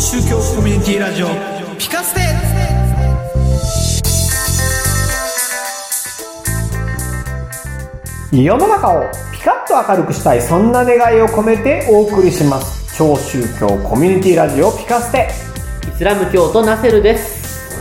宗教コミュニティラジオピカステ。世の中をピカッと明るくしたい、そんな願いを込めてお送りします。超宗教コミュニティラジオピカステ。 イスラム教徒ナセルです。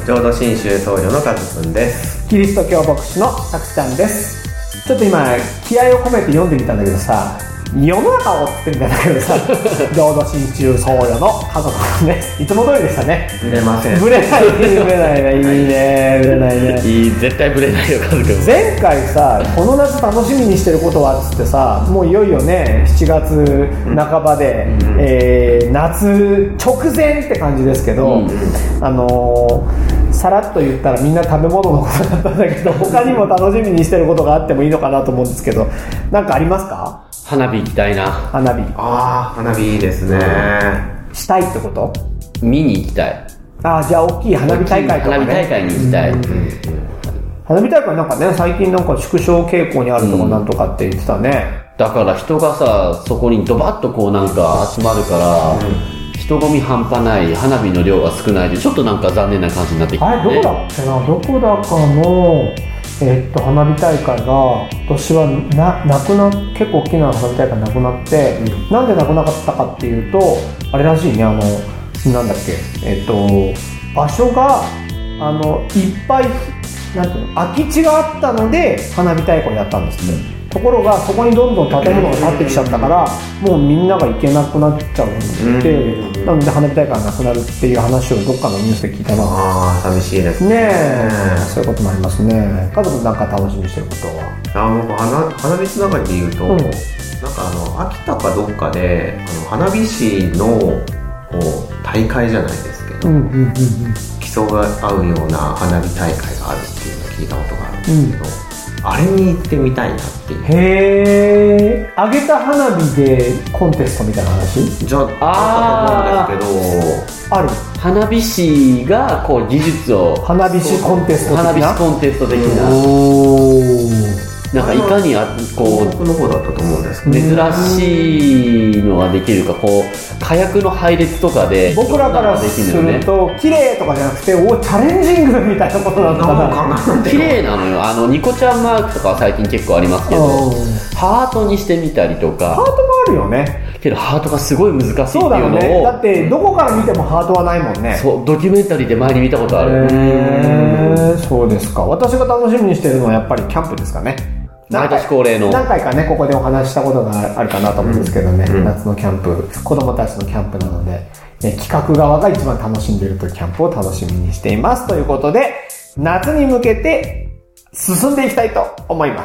浄土真宗僧侶のカズくんです。 キリスト教牧師のタクちゃんです。ちょっと今気合を込めて読んでみたんだけどさ、世の中をって言ってみたんだけどさ浄土真宗僧侶の家族です。いつも通りでしたね。 ブレません。 ブレないね。いいね。ブレないね。 いい、絶対ブレないよ、カズ君。 前回さ、この夏楽しみにしてることはっつってさ、もういよいよね、7月半ばで、夏直前って感じですけど、さらっと言ったらみんな食べ物のことだったんだけど、他にも楽しみにしてることがあってもいいのかなと思うんですけど、なんかありますか？ 花火行きたいな。 花火。 ああ、花火いいですね。 したいってこと？ 見に行きたい。 ああ、じゃあ大きい花火大会とかね。 花火大会に行きたい。 花火大会なんかね、最近なんか縮小傾向にあるとかなんとかって言ってたね。 だから人がさ、そこにドバッとこうなんか集まるから、人混み半端ない、花火の量が少ないで、ちょっとなんか残念な感じになってきて、ね。 あれ、どこだっけな、どこだかの、花火大会が今年はなくな結構大きな花火大会なくなって、なんでなくなかったかっていうと、あれらしいね、なんだっけ、場所がいっぱいなんていうの、空き地があったので花火大会をやったんですね。ところがそこにどんどん建物が建ってきちゃったから、もうみんなが行けなくなっちゃうんで、なので花火大会がなくなるっていう話をどっかのニュースで聞いたな。 ああ、寂しいですね。え、そういうこともありますね。家族なんか楽しみにしてることは？ 僕花火つながりで言うと、なんか秋田かどっかで花火師のこう大会じゃないですけど、競い合うような花火大会があるっていうのを聞いたことがあるんですけど、あれに行ってみたいなっていう。 へー、揚げた花火でコンテストみたいな話？ じゃあったと思うんですけど、 ある花火師がこう技術を、 花火師コンテスト的な、 花火師コンテスト的な、なんかいかにこう東北の方だったと思うんですけど、 珍しいのができるか、こう火薬の配列とかで僕らからすると綺麗とかじゃなくて、チャレンジングみたいなことなのかな。 綺麗なのよ。ニコちゃんマークとかは最近結構ありますけど、ハートにしてみたりとか。 ハートもあるよね。 けどハートがすごい難しいっていうのを。 そうだよね。だってどこから見てもハートはないもんね。 そう、ドキュメンタリーで前に見たことある。 そうですか。私が楽しみにしてるのはやっぱりキャンプですかね。 毎年恒例の。 何回かね、ここでお話したことがあるかなと思うんですけどね、夏のキャンプ、子供たちのキャンプなので、企画側が一番楽しんでいるというキャンプを楽しみにしていますということで、夏に向けて進んでいきたいと思います。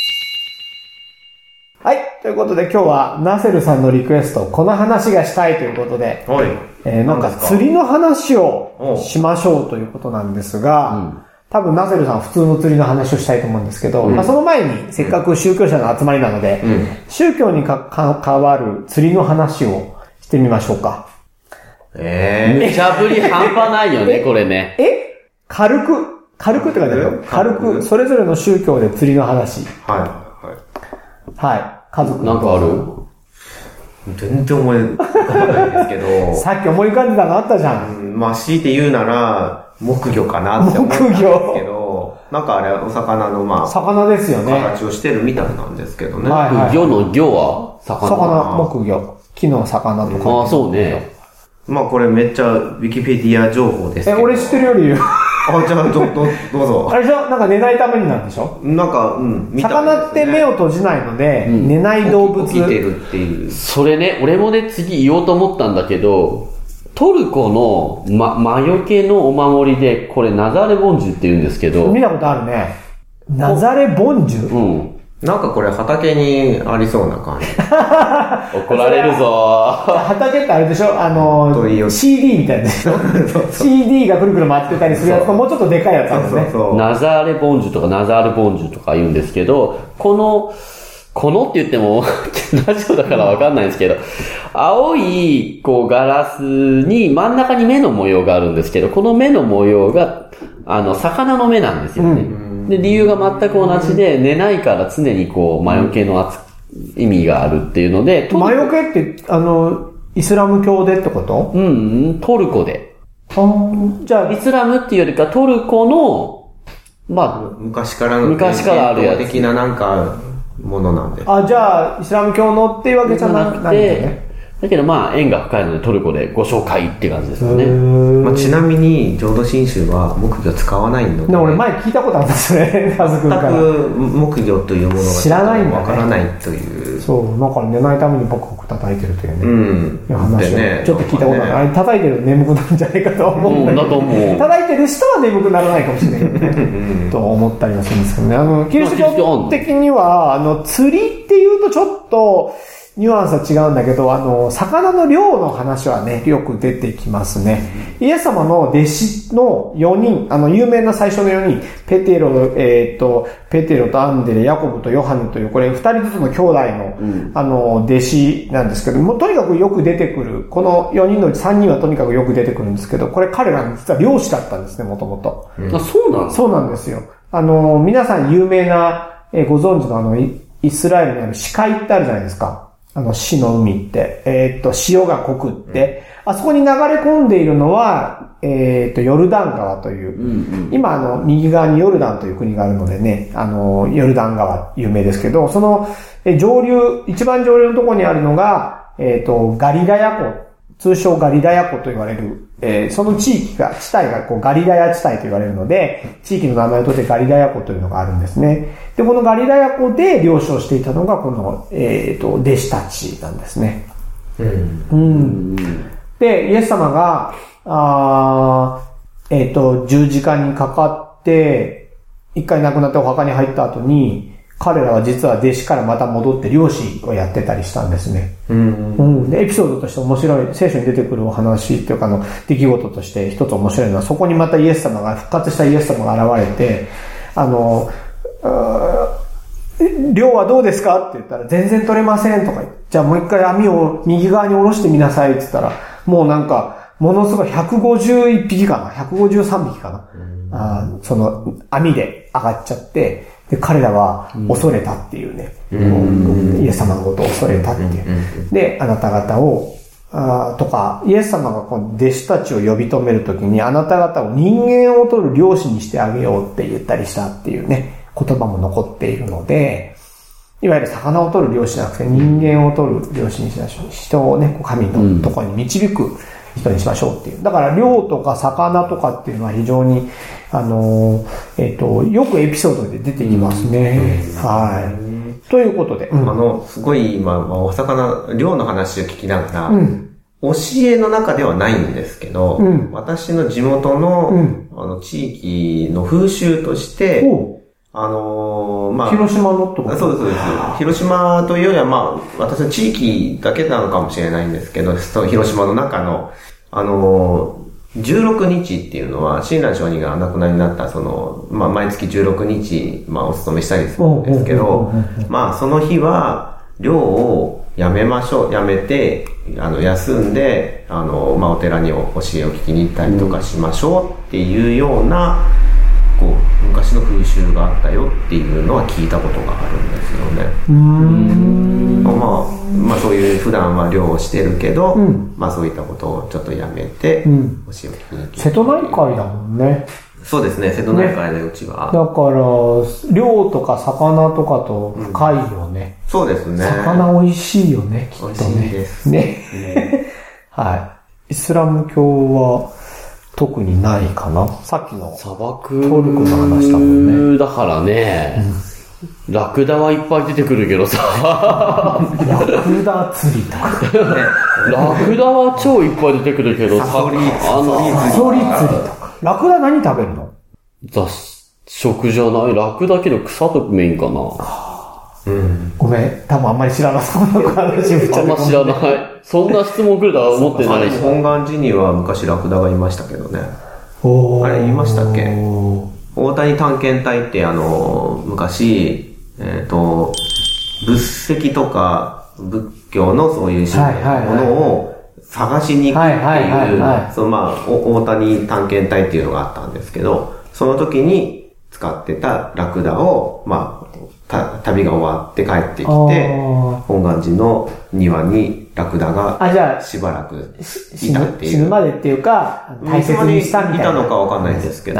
はい、ということで今日はナセルさんのリクエスト、この話がしたいということで、なんか釣りの話をしましょうということなんですが、多分ナセルさんは普通の釣りの話をしたいと思うんですけど、その前にせっかく宗教者の集まりなので、宗教に関わる釣りの話をしてみましょうか。 無茶ぶり半端ないよね、これね。 軽くって書いてあるよ。軽く、それぞれの宗教で釣りの話。はい。家族なんかある？ 全然思い浮かばないですけど。 さっき思い浮かんでたのあったじゃん。 強いて言うなら、木魚かなって思ったんですけど、なんかあれ、お魚の魚ですよね。 形をしてるみたいなんですけどね。 魚の魚は魚、木魚。木の魚とか。 ああ、そうね。 これめっちゃウィキペディア情報ですけど。 俺知ってるより言う。 じゃあどうぞ。 あれじゃなんか寝ないためになんでしょ？ なんか、 見たいですね。魚って目を閉じないので、寝ない動物。 起きてるっていう。 それね、俺もね、次言おうと思ったんだけど、トルコの、魔除けのお守りで、これナザレボンジュって言うんですけど。 見たことあるね。ナザレボンジュ？ なんかこれ畑にありそうな感じ。 怒られるぞ。 畑ってあれでしょCD みたいなでしょCD がくるくる回ってたりするやつのもうちょっとでかいやつあるね。 ナザーレボンジュとかナザールボンジュとか言うんですけど、このって言っても、ラジオだからわかんないんですけど、青い、ガラスに真ん中に目の模様があるんですけど、この目の模様が、魚の目なんですよね。で、理由が全く同じで、寝ないから常に魔除けの意味があるっていうので、 魔除けって、 イスラム教でってこと？ トルコで。 じゃあ、 イスラムっていうよりかトルコの、 昔からあるやつ。的ななんか、ものなんで。 じゃあ、イスラム教のっていうわけじゃなくて、 だけど縁が深いのでトルコでご紹介って感じですよね。 ちなみに浄土真宗は木魚使わないので。 俺前聞いたことあるんですね、カズ君から。 全く木魚というものが知らないんだね。 わからないという。 そう、なんか寝ないためにバクバク叩いてるというね。話をね、 ちょっと聞いたことある。あれ叩いてると眠くなるんじゃないかと思うんだけど。叩いてる人は眠くならないかもしれないけどね。と思ったりはするんですけどね。キリスト教的には、釣りっていうとちょっと、ニュアンスは違うんだけど、魚の漁の話はね、よく出てきますね。イエス様の弟子の4人、有名な最初の4人、ペテロとアンデレ、ヤコブとヨハネという、これ2人ずつの兄弟の、弟子なんですけども、とにかくよく出てくる、この4人のうち3人はとにかくよく出てくるんですけど、これ彼ら実は漁師だったんですね、もともと。 そうなんですか？ そうなんですよ。皆さん有名な、ご存知のイスラエルにある死海ってあるじゃないですか。死の海って、潮が濃くって、あそこに流れ込んでいるのは、ヨルダン川という、今右側にヨルダンという国があるのでね、ヨルダン川有名ですけど、その、一番上流のところにあるのが、ガリラヤ湖、通称ガリラヤ湖と言われる、その地帯がガリラヤ地帯と言われるので、地域の名前をとってガリラヤ湖というのがあるんですね。で、このガリラヤ湖で漁師をしていたのが、この、弟子たちなんですね。で、イエス様が、十字架にかかって、一回亡くなってお墓に入った後に、彼らは実は弟子からまた戻って漁師をやってたりしたんですね。で、エピソードとして面白い、聖書に出てくるお話っていうか出来事として一つ面白いのは、そこにまた復活したイエス様が現れて、漁はどうですかって言ったら、全然取れませんとか言って、じゃあもう一回網を右側に下ろしてみなさいって言ったら、もうなんか、ものすごい151匹かな ?153 匹かな、その網で上がっちゃって、で、彼らは恐れたっていうね。イエス様のことを恐れたっていう。で、あなた方を、とか、イエス様がこの弟子たちを呼び止めるときに、あなた方を人間を取る漁師にしてあげようって言ったりしたっていうね、言葉も残っているので、いわゆる魚を取る漁師じゃなくて人間を取る漁師にしましょう。人をね、神のところに導く人にしましょうっていう。だから漁とか魚とかっていうのは非常に、よくエピソードで出てきますね。はい。ということで。 すごい今、お魚、漁の話を聞きながら、教えの中ではないんですけど、私の地元の、地域の風習として、 広島のってこと？ そうです、そうです。広島というよりは、私の地域だけなのかもしれないんですけど、広島の中の、16日っていうのは、親鸞上人がお亡くなりになった、毎月16日、お勤めしたりするんですけど、その日は、漁をやめて、休んで、お寺に教えを聞きに行ったりとかしましょうっていうような、昔の風習があったよっていうのは聞いたことがあるんですよね。そういう普段は漁をしてるけど、そういったことをちょっとやめて、教えを聞きに行く。 瀬戸内海だもんね。 そうですね、瀬戸内海でうちは。 だから、漁とか魚とかと深いよね。 そうですね。 魚美味しいよね、きっとね。 美味しいです。 ね。はい。イスラム教は、特にないかな。さっきの砂漠トルコの話だもんね。 だからね、ラクダはいっぱい出てくるけどさ。 ラクダ釣りとか。 ラクダは超いっぱい出てくるけど、 サソリ釣りとか。ラクダ何食べるの？ 雑食じゃない。ラクダけど草とメインかな。 ごめん、多分あんまり知らなそうな話あんま知らない。そんな質問来るとは思ってないし。 本願寺には昔ラクダがいましたけどね。あれ言いましたっけ？大谷探検隊って昔、仏石とか仏教のそういうものを探しに行くっていう、大谷探検隊っていうのがあったんですけど、その時に使ってたラクダを、 旅が終わって帰ってきて、本願寺の庭にラクダがしばらくいたっていう。 死ぬまでっていうか、大切にしたみたいな。 いたのかわかんないですけど。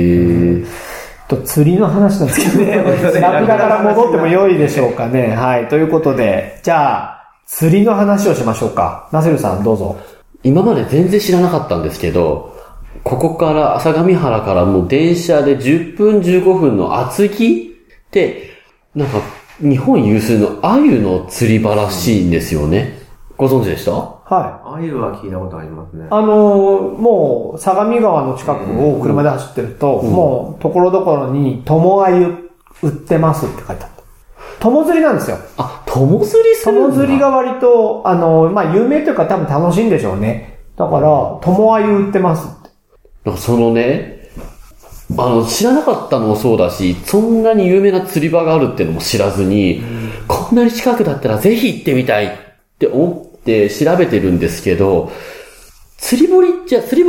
釣りの話なんですけどね。ラクダから戻っても良いでしょうかね。はい。ということで、じゃあ、釣りの話をしましょうか。ナセルさんどうぞ。 今まで全然知らなかったんですけど、ここから朝上原からもう電車で10分15分の厚木って、なんか日本有数の鮎の釣り場らしいんですよね。ご存知でした？ はい。 鮎は聞いたことありますね。 もう相模川の近くを車で走ってると、もうところどころに友鮎売ってますって書いてあった。友釣りなんですよ。 あ、友釣りするんだ。 友釣りが割と、有名というか多分楽しいんでしょうね。だから、友鮎売ってますって。 なんかそのね、知らなかったのもそうだし、そんなに有名な釣り場があるっていうのも知らずに、こんなに近くだったらぜひ行ってみたいって思って調べてるんですけど、釣り堀じゃなくて、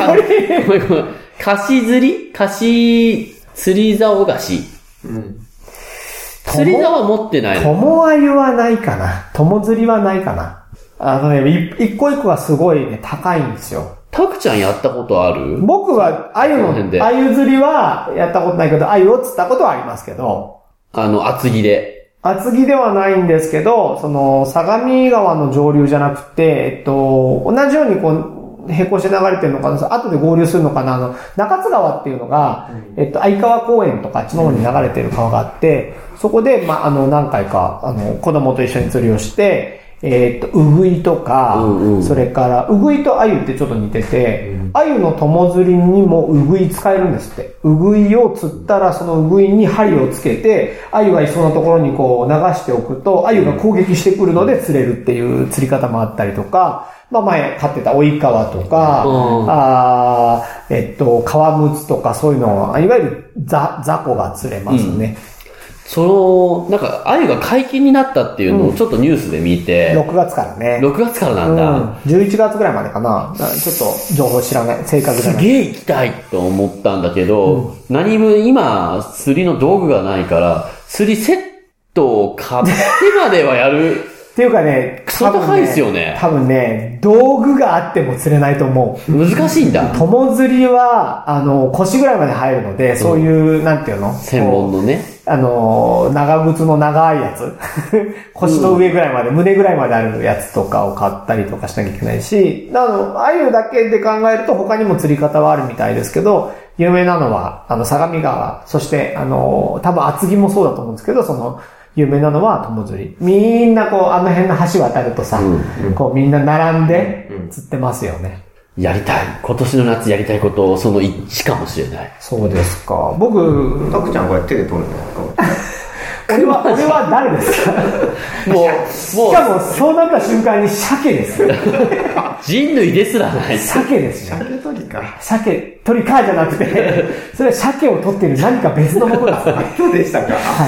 貸し釣り竿貸し。釣り竿は持ってないの。 友鮎はないかな。友釣りはないかな。一個一個がすごいね、高いんですよ。 タクちゃんやったことある？ 僕は鮎釣りはやったことないけど、鮎を釣ったことはありますけど。 厚木で。 厚木ではないんですけど、相模川の上流じゃなくて、同じようにこう、並行して流れてるのかな、後で合流するのかな、中津川っていうのが、相川公園とかあっちの方に流れてる川があって、そこで、何回か、子供と一緒に釣りをして、ウグイとか、それから、ウグイとアユってちょっと似てて、アユの友釣りにもウグイ使えるんですって。ウグイを釣ったら、そのウグイに針をつけて、アユがいそうなところにこう流しておくと、アユが攻撃してくるので釣れるっていう釣り方もあったりとか、前飼ってた追い川とか、川ムツとかそういうの、いわゆるザコが釣れますね。 なんか、鮎が解禁になったっていうのをちょっとニュースで見て。 6月からね。 6月からなんだ。 11月ぐらいまでかな。ちょっと情報知らない。正確じゃない。 すげえ行きたいと思ったんだけど、何も今、釣りの道具がないから、釣りセットを買ってまではやる。 っていうかね、 クソ高いですよね。 多分ね、道具があっても釣れないと思う。 難しいんだ。 友釣りは、腰ぐらいまで入るので、そういう、なんていうの？ 専門のね。 長靴の長いやつ。腰の上ぐらいまで、胸ぐらいまであるやつとかを買ったりとかしなきゃいけないし、鮎だけで考えると他にも釣り方はあるみたいですけど、有名なのは、相模川、そして、多分厚木もそうだと思うんですけど、有名なのは友釣り。みんなあの辺の橋渡るとさ、みんな並んで釣ってますよね。 やりたい。今年の夏やりたいこと、その一致かもしれない。 そうですか。僕、 タクちゃんこれ手で取るんですか？ 俺は誰ですか？しかもそうなった瞬間に鮭ですよ。 人類ですらない。 鮭ですね。 鮭取りか。 鮭取りかじゃなくて、それは鮭を取っている何か別のものですね。 そうでしたか。 はい。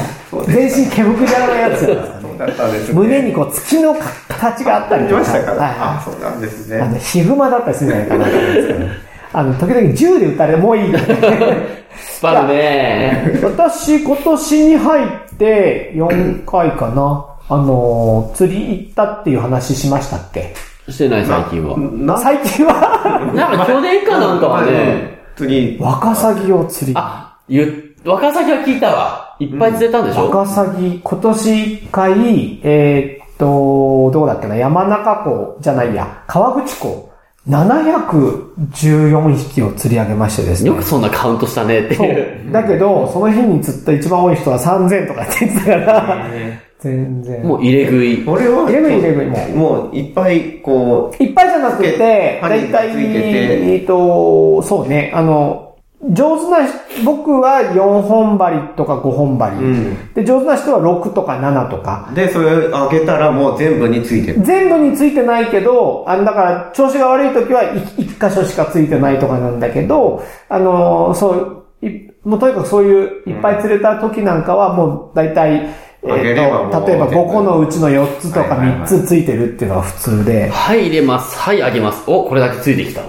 全身毛むくじゃらのやつですかね。 そうだったんですね。 胸に月の形があったりとか。 ましたから。 はい。 そうなんですね。 ヒグマだったりするんじゃないかなと思うんですけど。時々銃で撃たれ、もういい。 スパルね。 私、今年に入って4回かな。釣り行ったっていう話しましたっけ？ してない、最近は。 最近はなんか去年かなんかはね、 釣り。 ワカサギを釣り。 ワカサギは聞いたわ。いっぱい釣れたんでしょ？ ワカサギ、今年1回、どこだっけな、山中湖じゃないや、川口湖。714匹を釣り上げましてですね。 よくそんなカウントしたねっていう。 だけど、その日に釣った一番多い人は3000とかって言ってたから、全然。 もう入れ食い。 俺は、 入れ食いもういっぱいいっぱいじゃなくて、だいたい、そうね、上手な僕は4本針とか5本針、で上手な人は6とか7とかで、それを上げたらもう全部についてる。 全部についてないけど、だから調子が悪い時は 1箇所しかついてないとかなんだけど、もうとにかくそういういっぱい釣れた時なんかはもうだいたい例えば5個のうちの4つとか3つついてるっていうのが普通で。 はい、入れます。はい、上げます。お、これだけついてきた。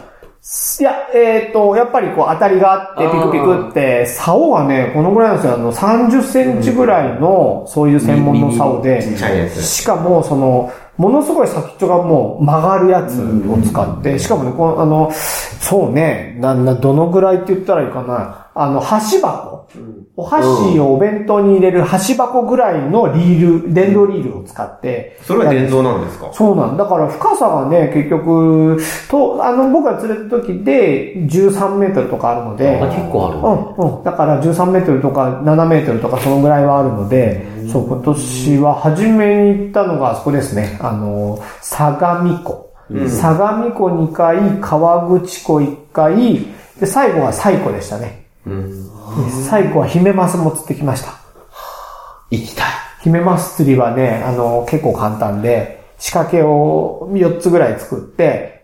いや、やっぱりこう当たりがあって、ピクピクって、竿がね、このぐらいなんですよ。30センチぐらいの、そういう専門の竿で、 ちっちゃいやつ。 しかも、ものすごい先っちょがもう曲がるやつを使って、しかもね、そうね、どのぐらいって言ったらいいかな。箸箱。お箸をお弁当に入れる箸箱ぐらいの電動リールを使って。 それは電動なんですか？ そうなんだ。から深さがね、結局、僕が釣れた時で13メートルとかあるので。 結構ある。 だから13メートルとか7メートルとかそのぐらいはあるので、そう、今年は初めに行ったのがあそこですね。相模湖。相模湖2回、川口湖1回、で、最後は西湖でしたね。最後はヒメマスも釣ってきました。 行きたい。 ヒメマス釣りはね、結構簡単で、仕掛けを4つぐらい作って、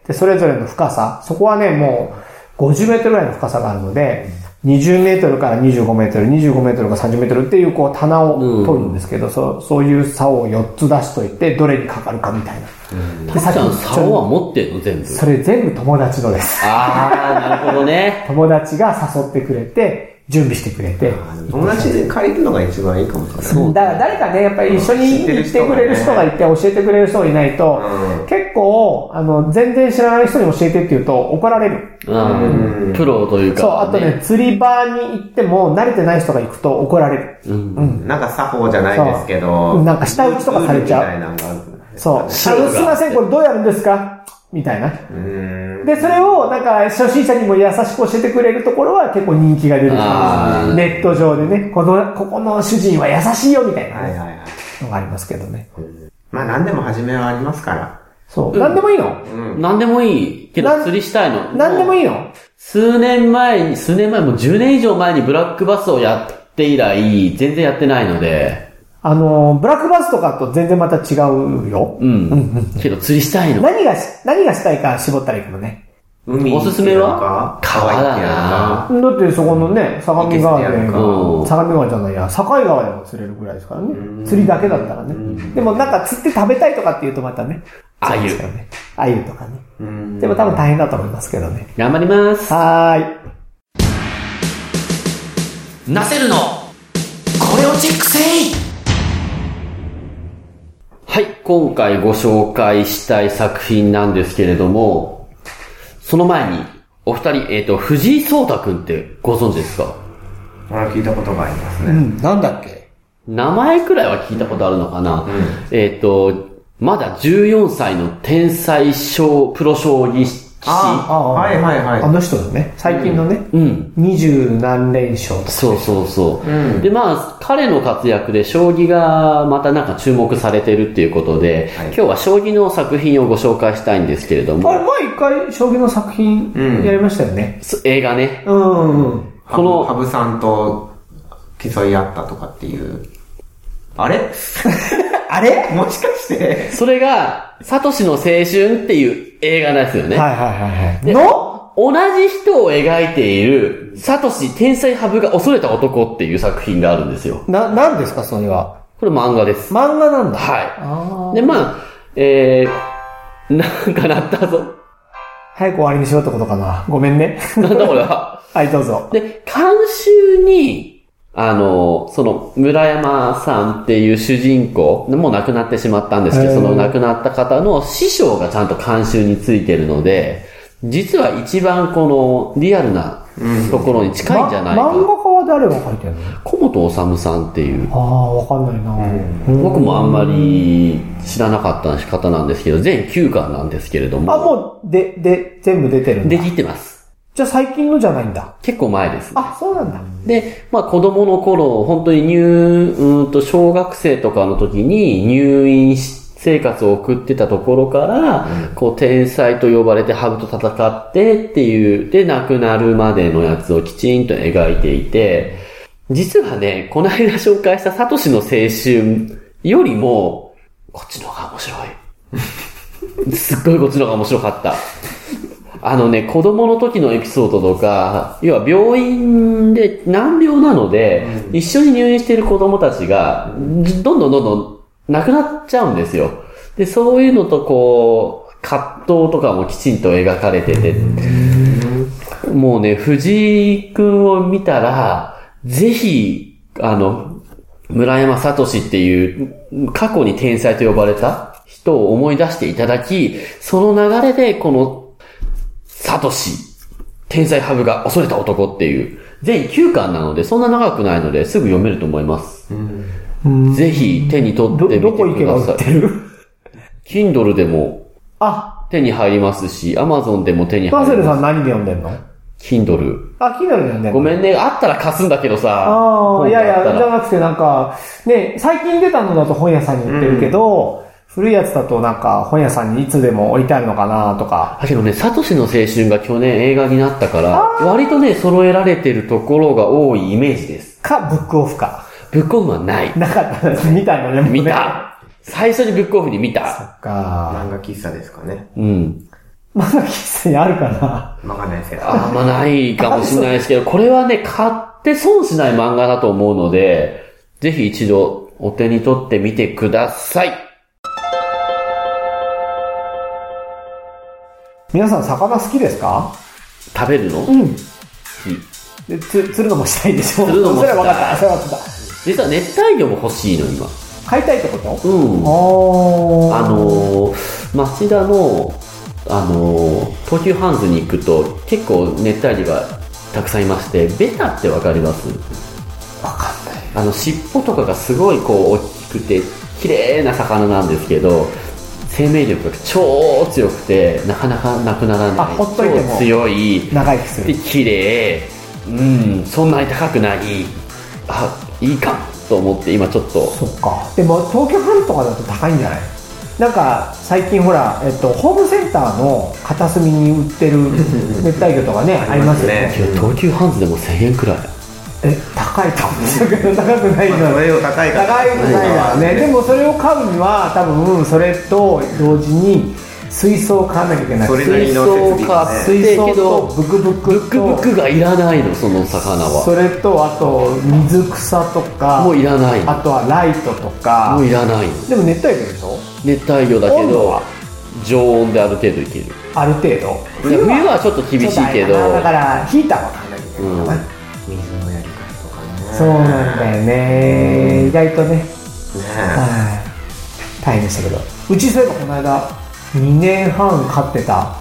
で、それぞれの深さ、そこはね、もう50メートルぐらいの深さがあるので、20メートルから25メートル、25メートルから30メートルっていうこう棚を取るんですけど、そういう竿を4つ出しといて、どれにかかるかみたいな。 で、さっちゃん竿は持ってんの全部？ それ全部友達のです。 なるほどね。 友達が誘ってくれて、準備してくれて。 友達で借りるのが一番いいかもしれない。 そう。だから誰かね、やっぱり一緒に行ってくれる人がいて、教えてくれる人がいないと、結構、全然知らない人に教えてって言うと怒られる。 プロというか。 そう、あとね、釣り場に行っても慣れてない人が行くと怒られる。 なんか作法じゃないですけど、 なんか下打ちとかされちゃう。そう。すいません、これどうやるんですかみたいな。で、それを、なんか、初心者にも優しく教えてくれるところは結構人気が出る。ネット上でね、ここの主人は優しいよ、みたいなのがありますけどね。 まあ、何でも初めはありますから。 そう。何でもいいの？ 何でもいい。けど、釣りしたいの。 何でもいいの？ 数年前、もう10年以上前にブラックバスをやって以来、全然やってないので、 ブラックバスとかと全然また違うよ。 けど釣りしたいの。 何がしたいか絞ったらいいかもね。 おすすめは川だな。 だってそこのね、相模川で、相模川じゃないや、境川でも釣れるぐらいですからね。釣りだけだったらね。でもなんか釣って食べたいとかって言うとまたね。 あゆとかね。でも多分大変だと思いますけどね。 頑張ります。ナセルのこれをチェックせい。はい、今回ご紹介したい作品なんですけれども、その前に、お二人、藤井聡太くんってご存知ですか？ 聞いたことがありますね。 なんだっけ？ 名前くらいは聞いたことあるのかな？まだ14歳の天才プロ将棋士。 あの人のね、最近のね、20何連勝とか。 そう。で、まあ、彼の活躍で将棋がまたなんか注目されてるっていうことで、今日は将棋の作品をご紹介したいんですけれども。 前一回将棋の作品やりましたよね。 映画ね。 この羽生さんと競い合ったとかっていう。あれあれもしかして。 それが、サトシの青春っていう映画なんですよね。同じ人を描いている、サトシ天才ハブが恐れた男っていう作品があるんですよ。 何ですか、それは。 これ漫画です。 漫画なんだ。 はい。で、まあ、なんかなったぞ。 早く終わりにしようってことかな。ごめんね。 なんだこれは。 はい、どうぞ。 で、監修に、その、村山さんっていう主人公、もう亡くなってしまったんですけど、その亡くなった方の師匠がちゃんと監修についてるので、実は一番このリアルなところに近いんじゃないか。 漫画家は誰が描いてるの？ 小本治さんっていう。 わかんないな。 僕もあんまり知らなかった方なんですけど、全9巻なんですけれども。 もう、全部出てるんだ。 出てます。 じゃあ最近のじゃないんだ。 結構前です、ね。 そうなんだ。 で、まあ子供の頃、本当に小学生とかの時に入院生活を送ってたところから、こう天才と呼ばれて羽生と戦ってっていう、で亡くなるまでのやつをきちんと描いていて、実はね、この間紹介したサトシの青春よりも、こっちの方が面白い。すっごいこっちの方が面白かった。子供の時のエピソードとか、要は病院で難病なので、一緒に入院している子供たちが、どんどん亡くなっちゃうんですよ。で、そういうのとこう、葛藤とかもきちんと描かれてて、 もうね、藤井くんを見たら、ぜひ、村山聡っていう過去に天才と呼ばれた人を思い出していただき、その流れでこの聡、天才ハブが恐れた男っていう、全9巻なので、そんな長くないので、すぐ読めると思います。ぜひ手に取ってみてください。 どこ行けば売ってる？ Kindle でも手に入りますし、Amazon でも手に入ります。 マセルさん何で読んでんの？ Kindle。 Kindle で読んでんの？ ごめんね、あったら貸すんだけどさ。 いやいや、じゃなくてなんか、ね、最近出たのだと本屋さんに売ってるけど、古いやつだとなんか本屋さんにいつでも置いてあるのかなとか。 だけどね、サトシの青春が去年映画になったから、割とね、揃えられてるところが多いイメージです。 ブックオフか。 ブックオフはない。 なかったです。見たのね、もうね。 見た。最初にブックオフに見た。 そっか。 漫画喫茶ですかね。 漫画喫茶にあるかな？ わかんないですよ。 あんまないかもしれないですけど、これはね、買って損しない漫画だと思うので、ぜひ一度お手に取ってみてください。 皆さん魚好きですか？ 食べるの？ で釣るのもしたいでしょ？ 釣るのもしたい。 それは分かった。それは分かった。 実は熱帯魚も欲しいの、今。 買いたいってこと？ 町田の、東急ハンズに行くと、結構熱帯魚がたくさんいまして、ベタってわかります？ わかんない。 尻尾とかがすごいこう大きくて、綺麗な魚なんですけど、生命力が超強くて、なかなかなくならない。 ほっといても超強い。 長生きする。 で、綺麗。そんなに高くない。いいかと思って今ちょっと。 そっか。でも東京ハンズとかだと高いんじゃない？なんか最近ほら、ホームセンターの片隅に売ってる熱帯魚とかねありますよね。 東急ハンズでも1000円くらい。 高いと思うんですけど、高くないの。 高いからね。でもそれを買うには多分それと同時に水槽を買わなきゃいけない。 それなりの設備がね。 水槽とブクブクがいらないの、その魚は。 それとあと水草とかもういらない。 あとはライトとかもういらない。 でも熱帯魚でしょ？ 熱帯魚だけど常温である程度いける。 ある程度。 冬はちょっと厳しいけど。 だからヒーターは買わなきゃいけないかな。 水のやり方とかね。 そうなんだよね。意外とね。大変でしたけど。うちそういえばこの間2年半飼ってた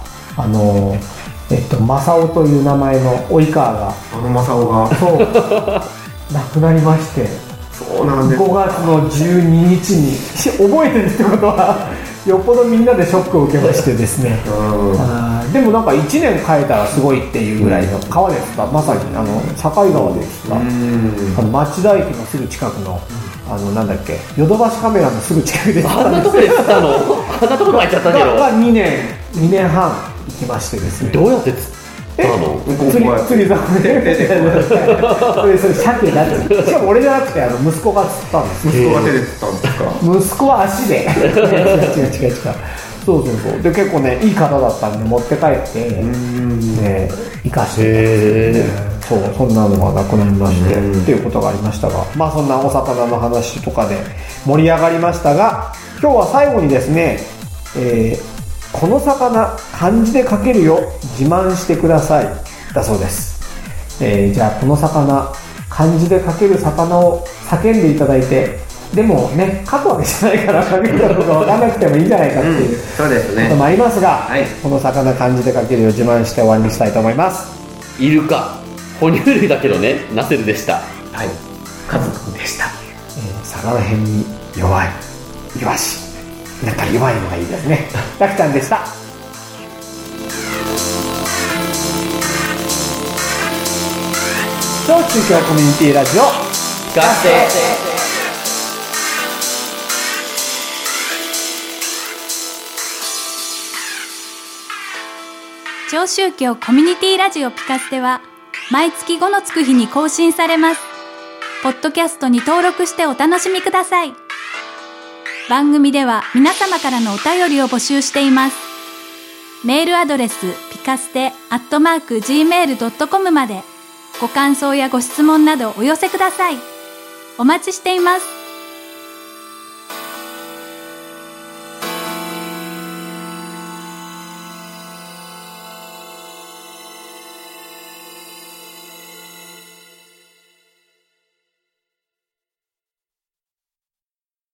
マサオという名前のオイカーがマサオがそう亡くなりまして。 そうなんです。 5月の12日に覚えてるってことはよっぽどみんなでショックを受けましてですね。でもなんか1年飼えたらすごいっていうぐらいの川で釣った、まさに境川で釣った町田駅のすぐ近くのなんだっけ、ヨドバシカメラのすぐ近くで釣ったんです。 あんなとこで釣ったの？あんなとこで入っちゃったけど。 2年半行きましてですね。 どうやって釣ったの？ 釣り竿でそれ鮭だって。しかも俺じゃなくて息子が釣ったんです。 息子が手で釣ったんですか？ 息子は足で。違う。そうで結構ねいい方だったんで持って帰って生かしてそんなのがなくなりましてっていうことがありましたが、まあそんなお魚の話とかで盛り上がりましたが、今日は最後にですね、この魚漢字で書けるよ自慢してくださいだそうです。じゃあこの魚漢字で書ける魚を叫んでいただいて、でもね書くわけじゃないから書けるかどうか分からなくてもいいんじゃないかっていうそうですねこともありますが、この魚漢字で書けるよ自慢して終わりにしたいと思います。 イルカ、哺乳類だけどね、ナセルでした。 はい、カズくんでした。 魚辺に弱いイワシ、なんか弱いのがいいですね。ラクちゃんでした。超中京コミュニティラジオ聞かせて。 超宗教コミュニティラジオピカステは毎月5のつく日に更新されます。ポッドキャストに登録してお楽しみください。番組では皆様からのお便りを募集しています。メールアドレスピカステ@gmail.com までご感想やご質問などお寄せください。お待ちしています。